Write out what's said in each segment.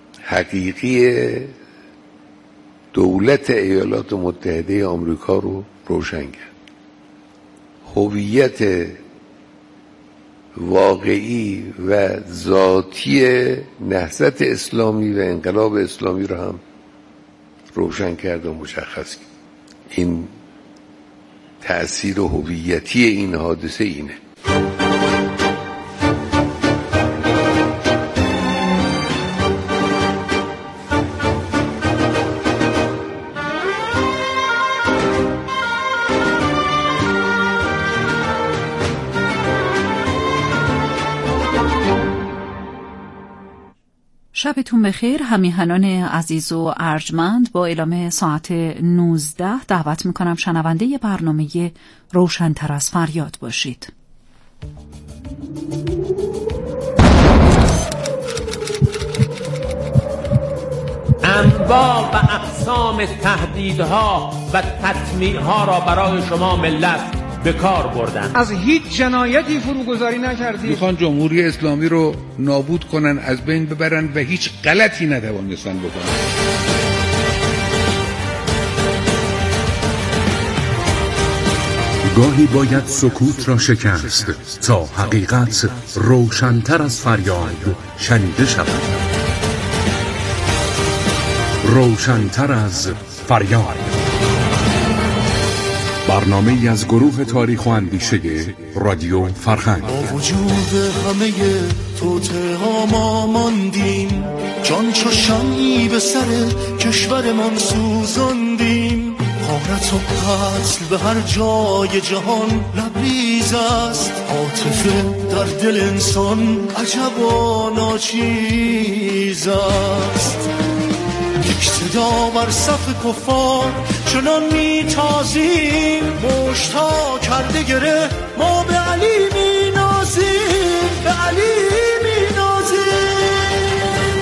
حقیقی دولت ایالات متحده آمریکا رو روشن کرد. هویت واقعی و ذاتی نهضت اسلامی و انقلاب اسلامی رو هم روشن کرد و مشخص کرد. این تأثیر هویتی این حادثه اینه. شبتون بخیر همیهنان عزیز و ارجمند. با اعلام ساعت 19 دعوت میکنم شنونده برنامه روشن‌تر از فریاد باشید. انواع و اقسام تهدیدها و تطمیعها را برای شما ملت به کار بردن. از هیچ جنایتی فروگذاری نکردید. میخوان جمهوری اسلامی رو نابود کنن، از بین ببرن و هیچ غلطی نتوانستن بکنن. گاهی باید سکوت را شکست تا حقیقت روشن‌تر از فریاد شنیده شود. روشن‌تر از فریاد، برنامه‌ای از گروه تاریخ و اندیشه رادیو فرهنگ. با وجود همه توطئه‌ها ما ماندیم، جان چو شمعی به سر کشورمان سوزاندیم. غارت و قتل به هر جای جهان لبریز است، عاطفه در دل انسان عجب و ناچیز است. یک صدا بر صف کفار چنان میتازیم، مشتها کرده گره ما به علی مینازیم، به علی مینازیم.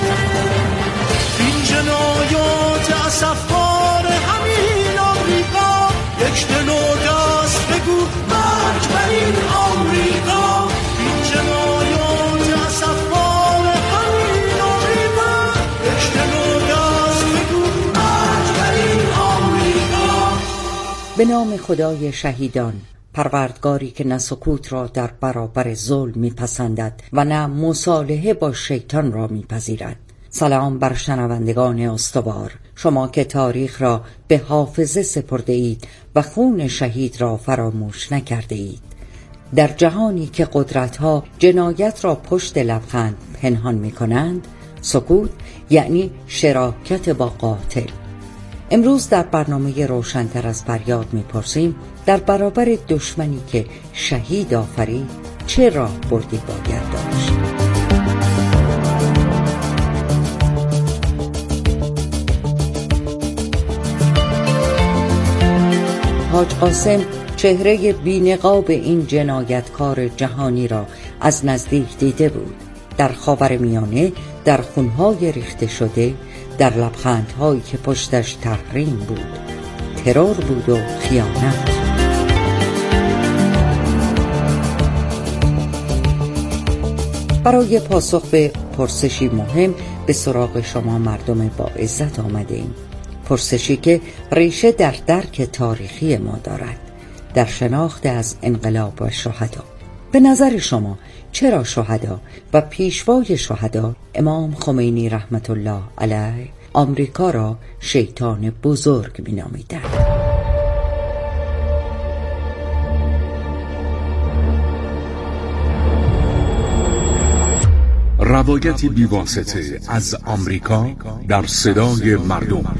این جنایات اسفبار همین آمریکا، یک دل و دست بگو مرگ بر این آمریکا. این جنایات اسفبار همین آمریکا، یک دل و دست بگو مرگ بر این آمریکا. به نام خدای شهیدان، پروردگاری که نه سکوت را در برابر ظلم میپسندد و نه مصالحه با شیطان را میپذیرد. سلام بر شنوندگان استوار، شما که تاریخ را به حافظه سپرده اید و خون شهید را فراموش نکرده اید. در جهانی که قدرت‌ها جنایت را پشت لبخند پنهان می‌کنند، سکوت یعنی شراکت با قاتل. امروز در برنامه روشن‌تر از فریاد می‌پرسیم در برابر دشمنی که شهید آفرید چه راهبردی باید داشت؟ حاج قاسم چهره بی‌نقاب این جنایتکار جهانی را از نزدیک دیده بود. در خاورمیانه، در خونهای ریخته شده، در لبخندهایی که پشتش تحریم بود، ترور بود و خیانت. برای پاسخ به پرسشی مهم به سراغ شما مردم با عزت آمده ایم. پرسشی که ریشه در درک تاریخی ما دارد، در شناخت از انقلاب و شهدا. به نظر شما چرا شهدا و پیشوای شهدا امام خمینی رحمت الله علیه آمریکا را شیطان بزرگ می نامیدند؟ روایتی بی‌واسطه از آمریکا در صدای مردم.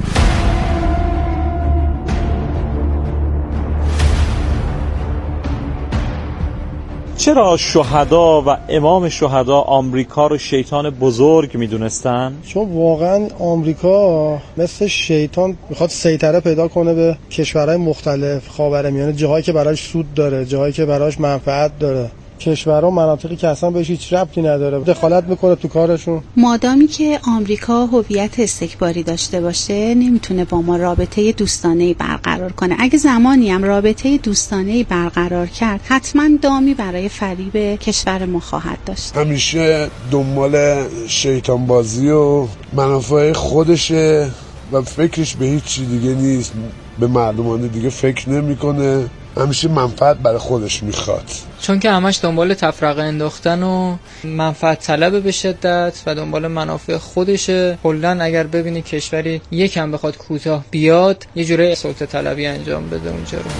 چرا شهدا و امام شهدا آمریکا رو شیطان بزرگ میدونستن؟ چون واقعا آمریکا مثل شیطان میخواد سیطره پیدا کنه به کشورهای مختلف خاورمیانه، جاهایی که براش سود داره، جاهایی که براش منفعت داره. کشورها مناطقی که اصلا بهش هیچ ربطی نداره دخالت میکنه تو کارشون. مادامی که آمریکا هویت استکباری داشته باشه نمیتونه با ما رابطه دوستانه‌ای برقرار کنه. اگه زمانی هم رابطه دوستانه‌ای برقرار کرد حتما دامی برای فریب کشور ما خواهد داشت. همیشه دنبال شیطان بازی و منافع خودشه و فکرش به هیچ چی دیگه نیست، به مردمان دیگه فکر نمیکنه، همیشه منفعت برای خودش میخواد. چون که همش دنبال تفرقه انداختن و منفعت طلب به شدت و دنبال منافع خودشه. کلاً اگر ببینی کشوری یکم بخواد کوتاه بیاد یه جوره سلطه طلبی انجام بده اونجا رو.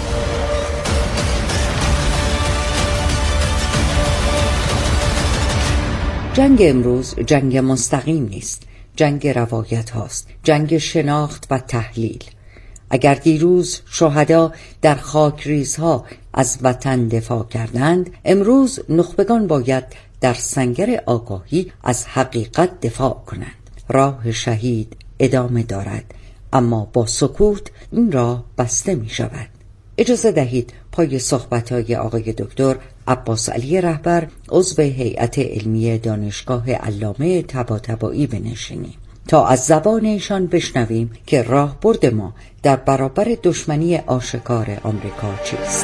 جنگ امروز جنگ مستقیم نیست، جنگ روایت هاست، جنگ شناخت و تحلیل. اگر دیروز شهدا در خاکریزها از وطن دفاع کردند، امروز نخبگان باید در سنگر آگاهی از حقیقت دفاع کنند. راه شهید ادامه دارد، اما با سکوت این راه بسته می شود. اجازه دهید پای صحبت‌های آقای دکتر عباس علی رهبر عضو هیئت علمی دانشگاه علامه طباطبایی بنشینیم تا از زبان ایشان بشنویم که راهبرد ما در برابر دشمنی آشکار آمریکا چیست.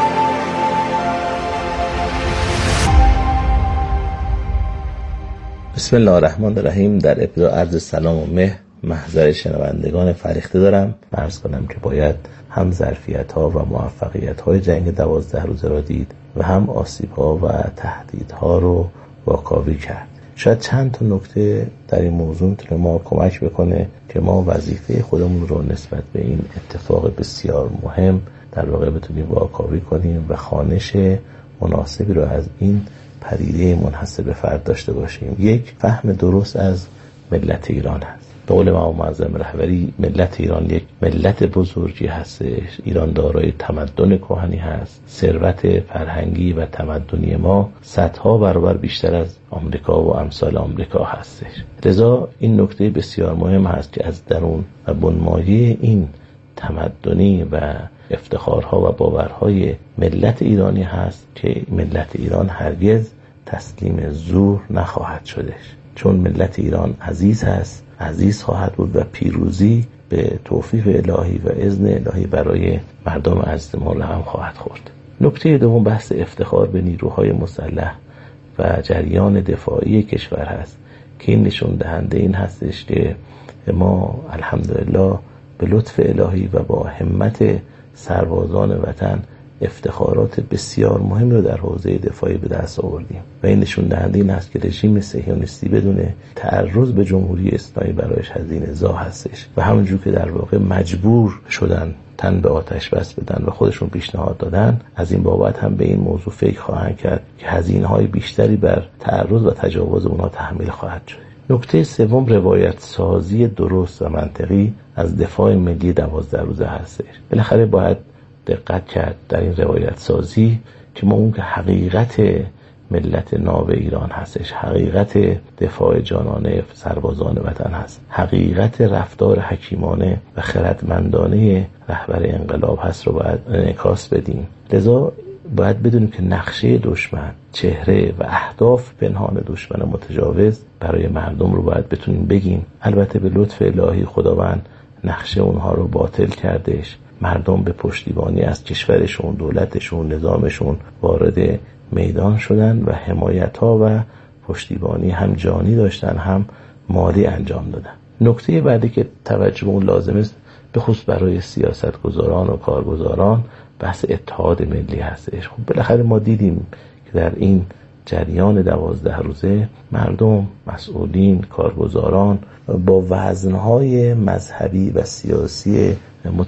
بسم الله الرحمن الرحیم. در ابتدا عرض سلام و مهر محضر شنوندگان فریخته دارم. عرض کنم که باید هم ظرفیت‌ها و موفقیت‌های جنگ 12 روزه را دید و هم آسیب‌ها و تهدیدها رو واکاوی کرد. شاید چند تا نکته در این موضوع میتونه ما کمک بکنه که ما وظیفه خودمون رو نسبت به این اتفاق بسیار مهم در واقع بتونیم واکاوی کنیم و خوانش مناسبی رو از این پدیده منحصر به فرد داشته باشیم. یک، فهم درست از ملت ایران هست. به قول امام معظم رهبری ملت ایران یک ملت بزرگی هستش. ایران دارای تمدن کهنی هست. ثروت فرهنگی و تمدنی ما صدها برابر بیشتر از آمریکا و امثال آمریکا هستش. لذا این نکته بسیار مهم هست که از درون و بنمایه این تمدنی و افتخارها و باورهای ملت ایرانی هست که ملت ایران هرگز تسلیم زور نخواهد شدش، چون ملت ایران عزیز هست، عزیز خواهد بود و پیروزی به توفیق الهی و اذن الهی برای مردم عزیز ما رقم خواهد خورد. نکته دوم بحث افتخار به نیروهای مسلح و جریان دفاعی کشور هست که این نشون دهنده این هستش که ما الحمدلله به لطف الهی و با همت سربازان وطن افتخارات بسیار مهم رو در حوزه دفاعی به دست آوردیم و این نشون دهنده این است که رژیم صهیونیستی بدون تعرض به جمهوری اسلامی برایش هزینه زا هستش و همونجور که در واقع مجبور شدن تن به آتش بس بدن و خودشون پیشنهاد دادن، از این بابت هم به این موضوع فکر خواهند کرد که هزینه‌های بیشتری بر تعرض و تجاوز اونها تحمیل خواهد شد. نکته سوم روایت سازی درست و منطقی از دفاع ملی 12 روزه هستش. بالاخره باید دقت کرد در این روایت سازی که ما اون که حقیقت ملت ناب ایران هستش، حقیقت دفاع جانانه سربازان وطن هست، حقیقت رفتار حکیمانه و خردمندانه رهبر انقلاب هست رو باید انعکاس بدیم. لذا باید بدونیم که نقشه دشمن، چهره و اهداف پنهان دشمن متجاوز برای مردم رو باید بتونیم بگیم. البته به لطف الهی خداوند نقشه اونها رو باطل کردش. مردم به پشتیبانی از کشورشون، دولتشون، نظامشون وارد میدان شدن و حمایت‌ها و پشتیبانی هم جانی داشتن هم مالی انجام دادن. نکته بعدی که توجه اون لازم است به خصوص برای سیاستگزاران و کارگزاران بحث اتحاد ملی هستش. خب بالاخره ما دیدیم که در این جریان 12 روزه مردم، مسئولین، کارگزاران با وزنهای مذهبی و سیاسی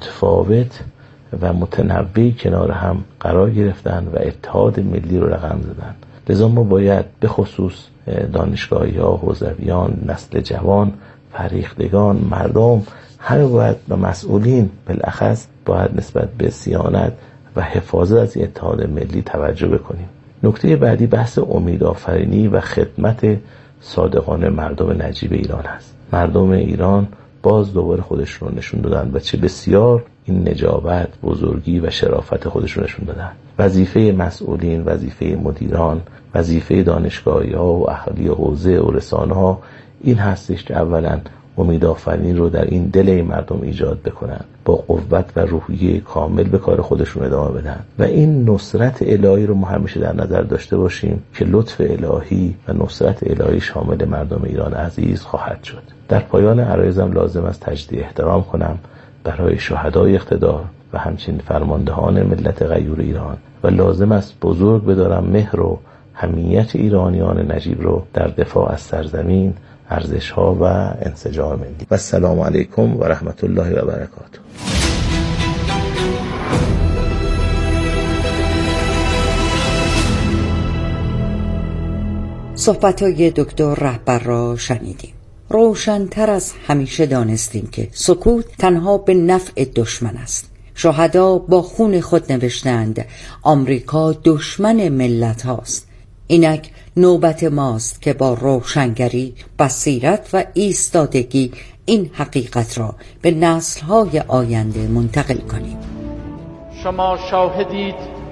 متفاوت و متنوع کنار هم قرار گرفتن و اتحاد ملی رو رقم زدن. لذا ما باید به خصوص دانشگاهی‌ها، حوزویان، نسل جوان، فریختگان، مردم همه باید و مسئولین بالاخص باید نسبت به صیانت و حفاظت از اتحاد ملی توجه بکنیم. نکته بعدی بحث امیدآفرینی و خدمت صادقانه مردم نجیب ایران است. مردم ایران باز دوباره خودشون رو نشون دادن و چه بسیار این نجابت، بزرگی و شرافت خودشون نشون دادن. وظیفه مسئولین، وظیفه مدیران، وظیفه دانشگاهی‌ها و اهالی حوزه و رسانه‌ها این هستش که اولا امیدآفرینی رو در این دل این مردم ایجاد بکنن، با قوت و روحیه کامل به کار خودشون ادامه بدن و این نصرت الهی رو ما همیشه در نظر داشته باشیم که لطف الهی و نصرت الهی شامل مردم ایران عزیز خواهد شد. در پایان عرایزم لازم است تجدید احترام کنم برای شهدای اقتدار و همچنین فرماندهان ملت غیور ایران و لازم است بزرگ بدارم مهر و حمیت ایرانیان نجیب رو در دفاع از سرزمین، ارزش‌ها و انسجام ملی. و السلام علیکم و رحمت الله و برکاته. صحبت‌های دکتر رهبر را شنیدیم. روشن‌تر از همیشه دانستیم که سکوت تنها به نفع دشمن است. شهدا با خون خود نوشتند آمریکا دشمن ملت هاست. اینک نوبت ماست که با روشنگری، بصیرت و ایستادگی این حقیقت را به نسل‌های آینده منتقل کنیم. شما شاهدید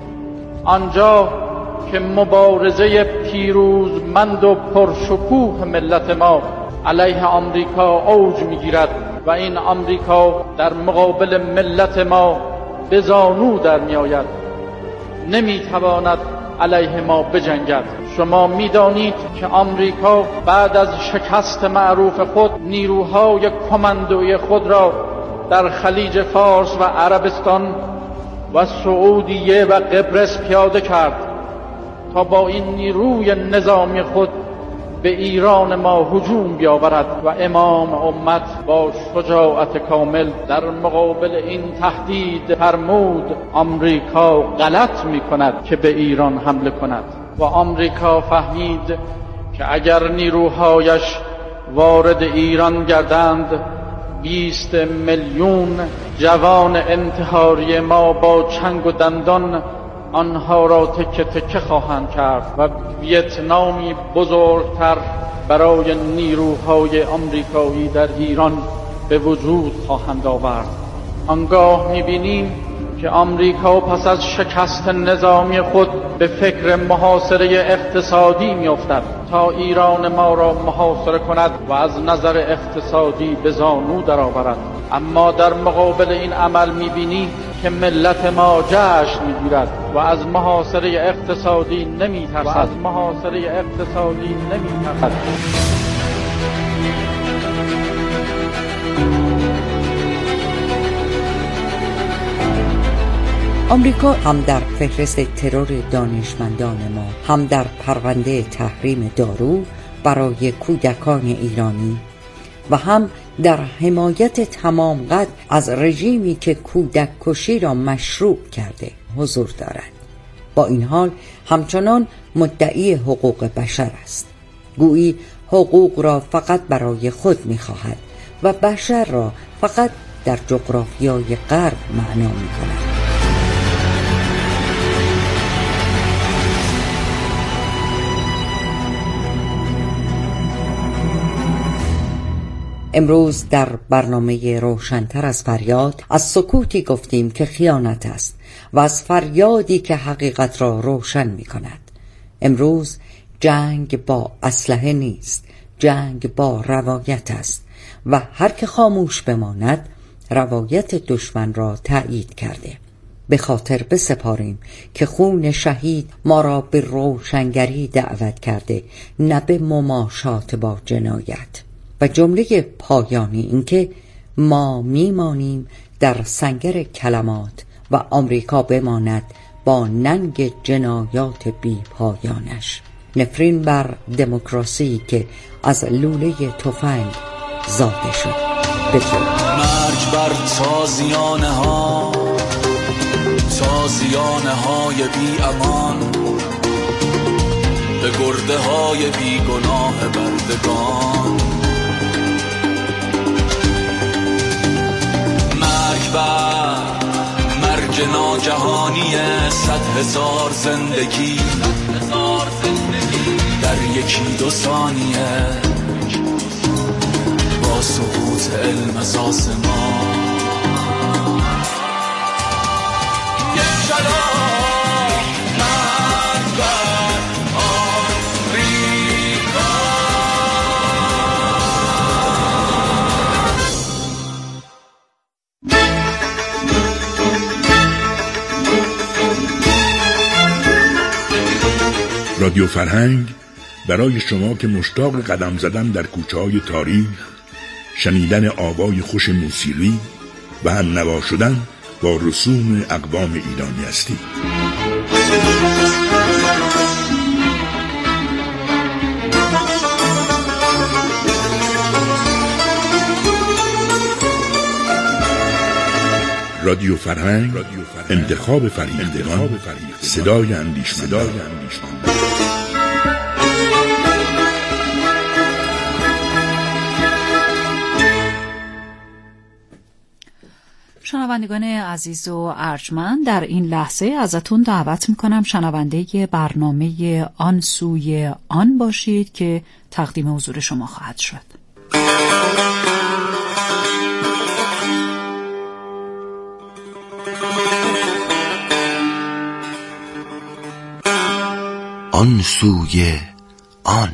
آنجا که مبارزه پیروزمند و پرشکوه ملت ما علیه آمریکا اوج می‌گیرد و این آمریکا در مقابل ملت ما به زانو در می‌آید، نمی‌تواند علیه ما بجنگد. شما می‌دانید که آمریکا بعد از شکست معروف خود نیروهای کماندویی خود را در خلیج فارس و عربستان و سعودیه و قبرس پیاده کرد تا با این نیروی نظامی خود به ایران ما هجوم بیاورد و امام امت با شجاعت کامل در مقابل این تهدید فرمود آمریکا غلط می‌کند که به ایران حمله کند و آمریکا فهمید که اگر نیروهایش وارد ایران گردند 20 میلیون جوان انتحاری ما با چنگ و دندان آنها را تکه تکه خواهند کرد و ویتنامی بزرگتر برای نیروهای آمریکایی در ایران به وجود خواهند آورد. آنگاه می‌بینیم که آمریکا پس از شکست نظامی خود به فکر محاصره اقتصادی می‌افتد تا ایران ما را محاصره کند و از نظر اقتصادی به زانو درآورد. اما در مقابل این عمل می‌بینیم که ملت ما جشن می‌گیرد و از محاصره اقتصادی نمی‌ترسد. آمریکا هم در فهرست ترور دانشمندان ما، هم در پرونده تحریم دارو برای کودکان ایرانی و هم در حمایت تمام قد از رژیمی که کودک کشی را مشروع کرده حضور دارد. با این حال همچنان مدعی حقوق بشر است. گویی حقوق را فقط برای خود می‌خواهد و بشر را فقط در جغرافیای غرب معنا می‌کند. امروز در برنامه روشن‌تر از فریاد از سکوتی گفتیم که خیانت است و از فریادی که حقیقت را روشن می کند. امروز جنگ با اسلحه نیست، جنگ با روایت است و هر که خاموش بماند روایت دشمن را تأیید کرده. به خاطر بسپاریم که خون شهید ما را به روشنگری دعوت کرده، نه به مماشات با جنایت. و جمله پایانی این که ما میمانیم در سنگر کلمات و آمریکا بماند با ننگ جنایات بی پایانش. نفرین بر دموکراسی که از لوله تفنگ زاده شد. بدرود. مرگ بر تازیانه ها، تازیانه های بی امان، به گرده های بی گناه بردگان. مرگ ناگهانی 100,000 زندگی در 1-2 ثانیه با سقوط علم از آسمان. رادیو فرهنگ برای شما که مشتاق قدم زدن در کوچه‌های تاریخ، شنیدن آوای خوش موسیقی و هم نوا شدن با رسوم اقوام ایرانی هستید. رادیو فرهنگ، انتخاب فریختگان، صدای اندیشمندان. شنوندگان عزیز و ارجمند، در این لحظه ازتون دعوت میکنم شنونده برنامه آن سوی آن باشید که تقدیم حضور شما خواهد شد. آن سوی آن.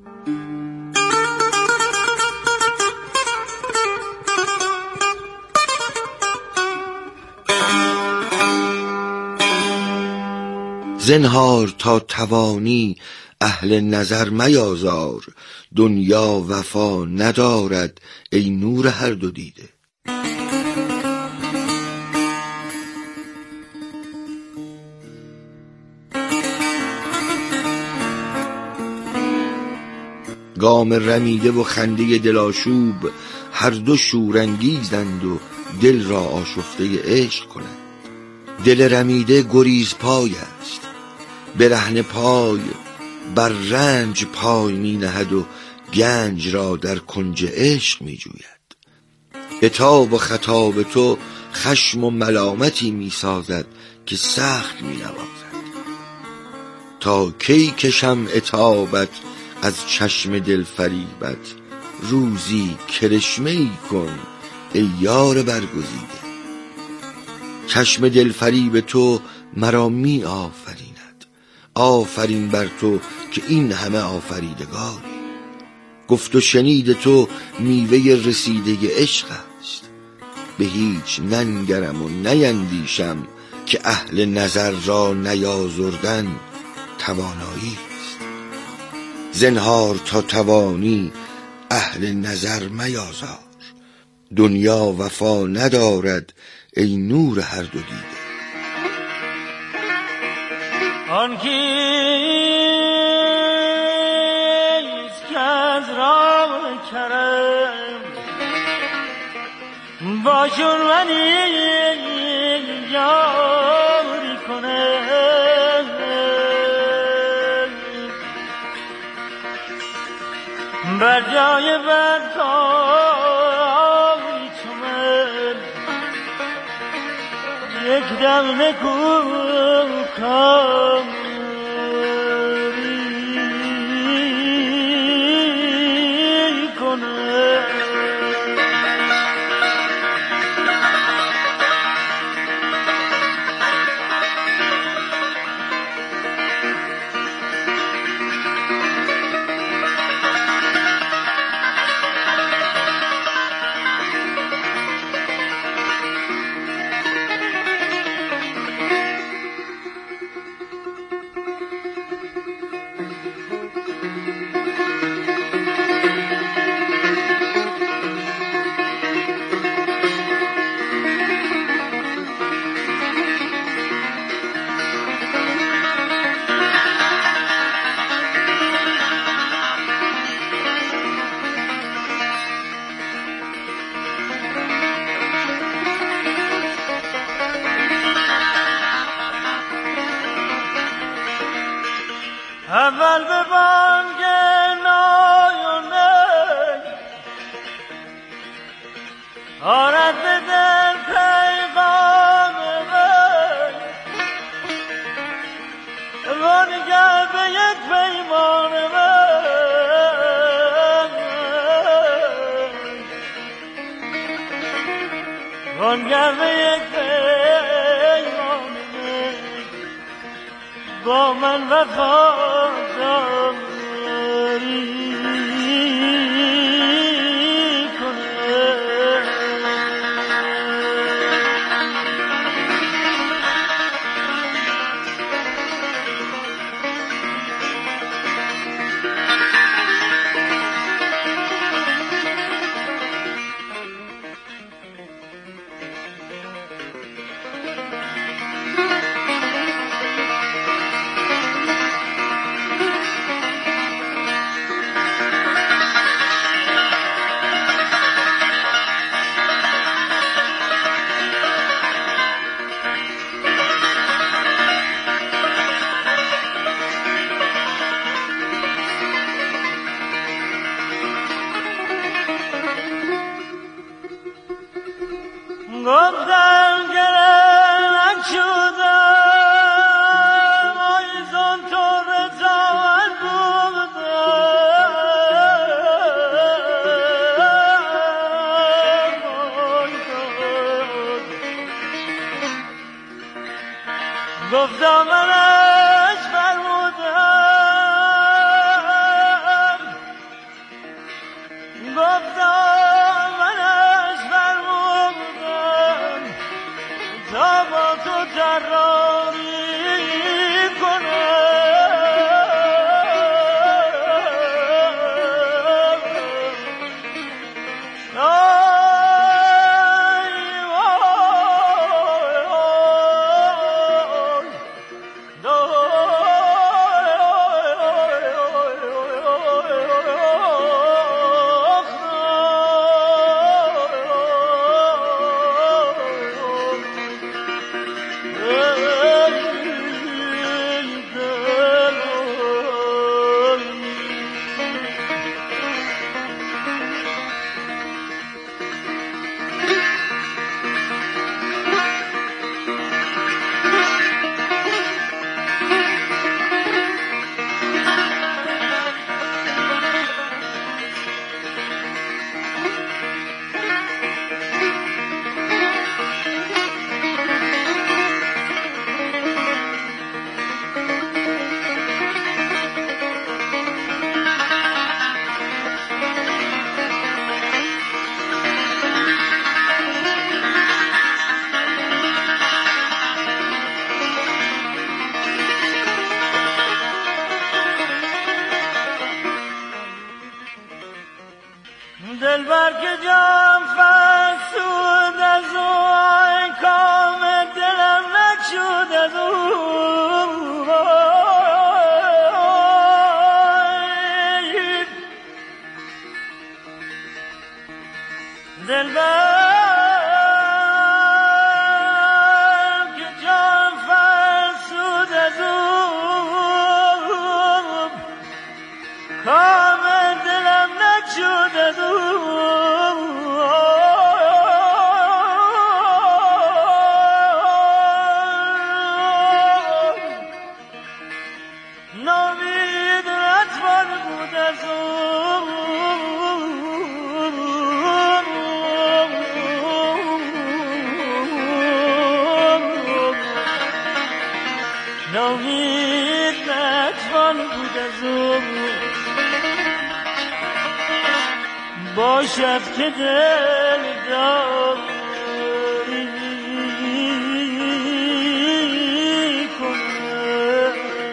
زنهار تا توانی اهل نظر میازار، دنیا وفا ندارد ای نور هر دو دیده. گام رمیده و خنده دلاشوب هر دو شورانگیزند و دل را آشفته عشق کنند. دل رمیده گریز پای است، برهنه پای بر رنج پای می نهد و گنج را در کنج عشق می جوید. عتاب و خطاب تو خشم و ملامتی می سازد که سخت می نوازد. تا کی کشم عتابت از چشم دل فریبت، روزی کرشمه ای کن ای یار برگزیده. چشم دل فریب تو مرا می آفریند، آفرین بر تو که این همه آفریدگاری. گفت و شنید تو میوه رسیده عشق است، به هیچ ننگرم و نیندیشم که اهل نظر را نیازردن توانایی. زنهار تا توانی اهل نظر میازار، دنیا وفا ندارد ای نور هر دو دیده. آن کیست که از راه کرم با جرمنی یاری کنه، بر جای برکاری تو من یک دم نکوکاری کنه. اول به بانگ نایونه آرد به دل پیغام من، وانگر به یک پیمان من، وانگر به یک پیمان من با من وفاداری کنه. گفتم گرم شدم آیزان تو رضاوت بودم گفتم منش فرمودم گفتم منش فرمودم تا با تو جراری کنم دلبر که جام فرسود از او آی کام دلم نشود از او دلبر که جام فرسود از او کام دلم نشود از او باشد که دل داری کنه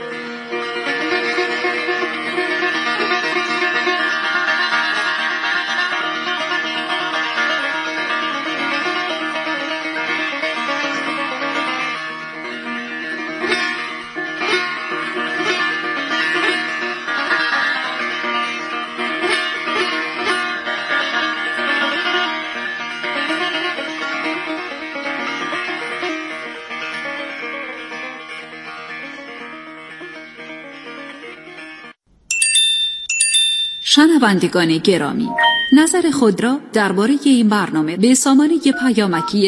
شنوندگان گرامی، نظر خود را درباره این برنامه به سامانه پیامکی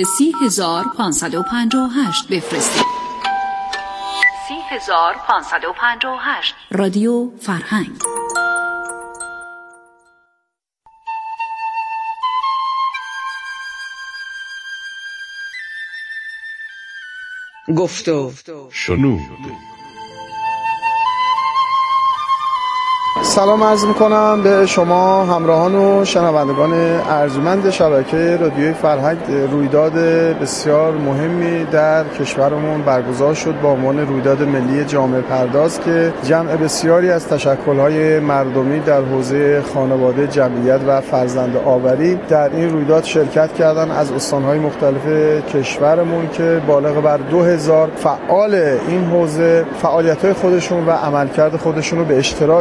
30558 بفرستید. 30558 رادیو فرهنگ. گفتو شنود. سلام عرض میکنم به شما همراهان و شنوندگان ارجمند شبکه رادیوی فرهنگ. رویداد بسیار مهمی در کشورمون برگزار شد با عنوان رویداد ملی جامعه پرداز که جمع بسیاری از تشکل‌های مردمی در حوزه خانواده، جمعیت و فرزند آوری در این رویداد شرکت کردند از استان‌های مختلف کشورمون که بالغ بر 2000 فعال این حوزه فعالیت‌های خودشون و عملکرد خودشون رو به اشتراک گذاشتن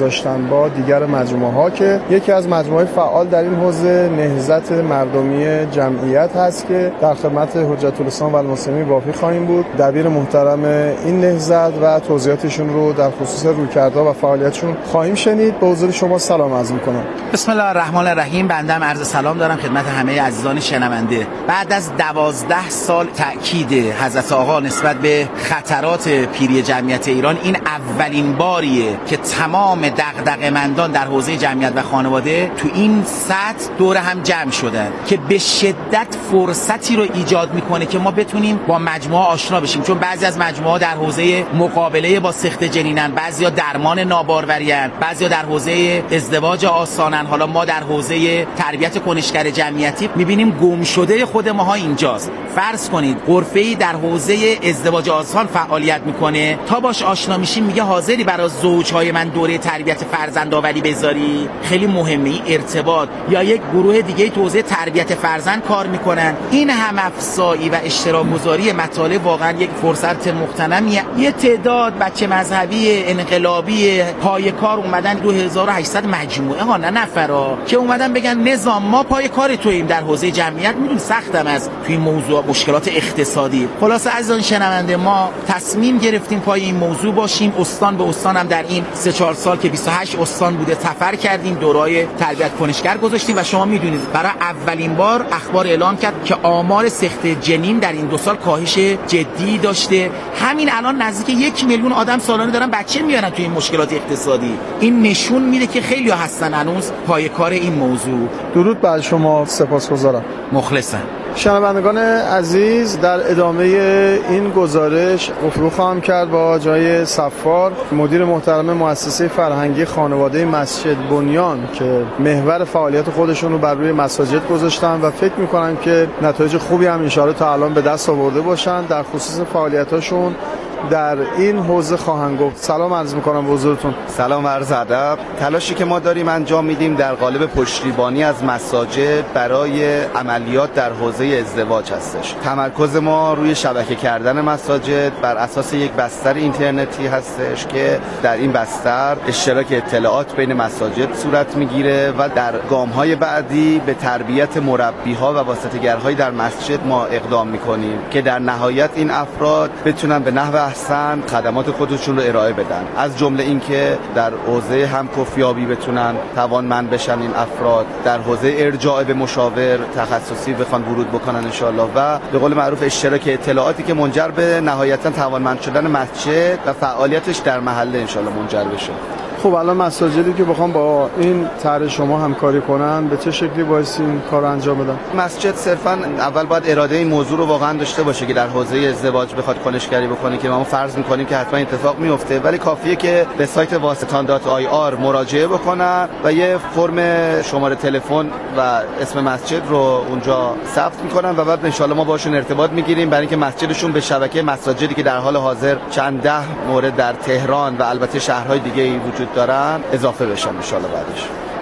داشتن با دیگر مجموعه‌ها که یکی از مجموعه فعال در این حوزه نهضت مردمی جمعیت هست که در خدمت حجت الاسلام و المسلمین باقی خواهیم بود. دبیر محترم این نهضت و توضیحاتشون رو در خصوص رویکردها و فعالیتشون خواهیم شنید. به حضور شما سلام عرض می‌کنم. بسم الله الرحمن الرحیم. بندم عرض سلام دارم خدمت همه عزیزان شنونده. بعد از 12 سال تأکید حضرت آقا نسبت به خطرات پیری جمعیت ایران، این اولین باریه که تمام دغدغه‌مندان در حوزه جمعیت و خانواده تو این سطح دور هم جمع شدن که به شدت فرصتی رو ایجاد میکنه که ما بتونیم با مجموعه آشنا بشیم، چون بعضی از مجموعه در حوزه مقابله با سقط جنینن، بعضیا درمان نابارورین، بعضیا در حوزه ازدواج آسانن. حالا ما در حوزه تربیت کنشگر جمعیتی میبینیم گم شده خود ماها اینجاست. فرض کنید غرفه‌ای در حوزه ازدواج آسان فعالیت میکنه، تا باش آشنا میشیم میگه حاضری برای زوجهای من دوره تربیت فرزند آوری بذاری؟ خیلی مهمه این ارتباط. یا یک گروه دیگه تو حوزه تربیت فرزند کار میکنن. این هم افزایی و اشتراک گذاری مطالب واقعا یک فرصت مغتنمیه. یه تعداد بچه مذهبی انقلابی پای کار اومدن 2800 مجموعه ها، نه نفرا، که اومدن بگن نظام ما پای کار توییم در حوزه جمعیت. میدونی سختم از توی این موضوع مشکلات اقتصادی. خلاصه عزیزان شنونده، ما تصمیم گرفتیم پای این موضوع باشیم. استان به استان هم در این 3-4 سال که 28 استان بوده سفر کردیم، دوره‌های تربیت کنشگر گذاشتیم و شما میدونید برای اولین بار اخبار اعلام کرد که آمار سقط جنین در این 2 سال کاهش جدی داشته. همین الان نزدیک 1 میلیون آدم سالانه دارن بچه میارن توی این مشکلات اقتصادی. این نشون میده که خیلی هستن هنوز پای کار این موضوع. درود بر شما، سپاسگزارم. مخلصم. شنوندگان عزیز، در ادامه این گزارش گفتگو خواهم کرد با جای صفار، مدیر محترم مؤسسه فرهنگی خانواده مسجد بنیان که محور فعالیت خودشون رو بر روی مساجد گذاشتن و فکر می‌کنم که نتایج خوبی هم ان شاءالله تا الان به دست آورده باشن. در خصوص فعالیتاشون در این حوزه خواهند گفت. سلام عرض میکنم به حضورتون. سلام و عرض ادب. تلاشی که ما داریم انجام میدیم در قالب پشتیبانی از مساجد برای عملیات در حوزه ازدواج هستش. تمرکز ما روی شبکه کردن مساجد بر اساس یک بستر اینترنتی هستش که در این بستر اشتراک اطلاعات بین مساجد صورت میگیره و در گام‌های بعدی به تربیت مربی‌ها و واسطه‌گرهای در مسجد ما اقدام میکنیم که در نهایت این افراد بتونن به نحو احسن خدمات خودشون رو ارائه بدن. از جمله اینکه در حوزه همکفیابی بتونن توانمند بشن این افراد، در حوزه ارجاع به مشاور تخصصی بخوان ورود بکنن ان شاء الله، و به قول معروف اشتراک اطلاعاتی که منجر به نهایتا توانمند شدن مسجد و فعالیتش در محله ان شاء الله منجر بشه. خب الان مساجدی که بخوام با این طرح شما همکاری کنن به چه شکلی باید این کار رو انجام بدن؟ مسجد صرفا اول باید اراده این موضوع رو واقعا داشته باشه که در حوزه ازدواج بخواد کنشگری بکنه که ما فرض می‌کنیم که حتما اتفاق میفته، ولی کافیه که به سایت واسطان.ir مراجعه بکنن و یه فرم شماره تلفن و اسم مسجد رو اونجا ثبت می‌کنن و بعد ان شاء الله ما باشون ارتباط می‌گیریم برای اینکه مسجدشون به شبکه مساجدی که در حال حاضر چند ده مورد در تهران و البته شهرهای دیگه وجود دارن اضافه بشن ان شاء الله بعدش.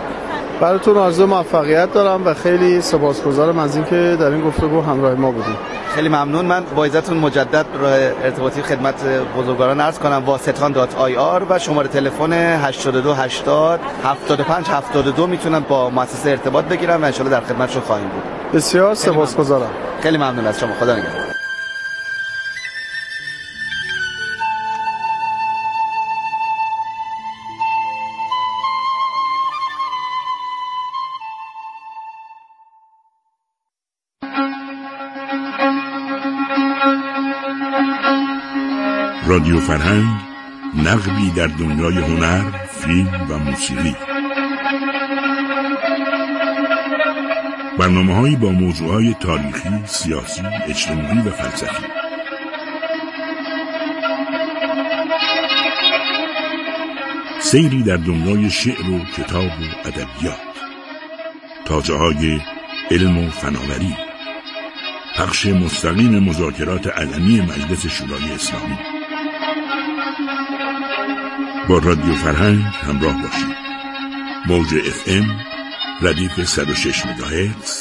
براتون آرزو موفقیت دارم و خیلی سپاسگزارم از اینکه در این گفتگو همراه ما بودید. خیلی ممنون. من با اجازهتون مجدد راه ارتباطی خدمت بزرگواران عرض کنم. واسطان.ir و شماره تلفن 8280 7572 میتونن با مؤسسه ارتباط بگیرن و ان شاء الله در خدمتشون خواهیم بود. بسیار سپاسگزارم. خیلی ممنون از شما. خدا نگهدار. رادیو فرهنگ، نقبی در دنیای هنر، فیلم و موسیقی. برنامه‌هایی با موضوعهای تاریخی، سیاسی، اجتماعی و فلسفی. سیری در دنیای شعر و کتاب و ادبیات. تاجه‌های علم و فناوری. پخش مستقیم مذاکرات علنی مجلس شورای اسلامی. با رادیو فرهنگ همراه باشید. موج FM ردیف 106 مگاهرتز